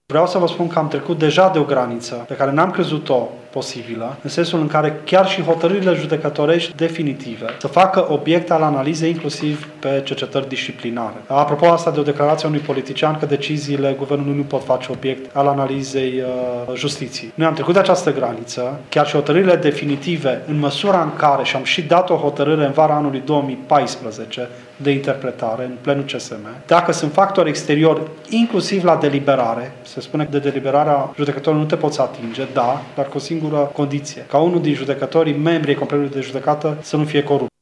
Vreau să vă spun că am trecut deja de o graniță pe care n-am crezut-o posibilă, în sensul în care chiar și hotărârile judecătorești definitive să facă obiect al analizei inclusiv pe cercetări disciplinare. Apropo asta de o declarație a unui politician că deciziile guvernului nu pot face obiect al analizei justiției. Noi am trecut de această graniță, chiar și hotărârile definitive, în măsura în care, și am și dat o hotărâre în vara anului 2014 de interpretare în plenul CSM, dacă sunt factori exteriori, inclusiv la deliberare, se spune că de deliberarea judecătorului nu te poți atinge, da, dar cu o singură condiție, ca unul din judecătorii, membrii Consiliului de Judecată, să nu fie corupt.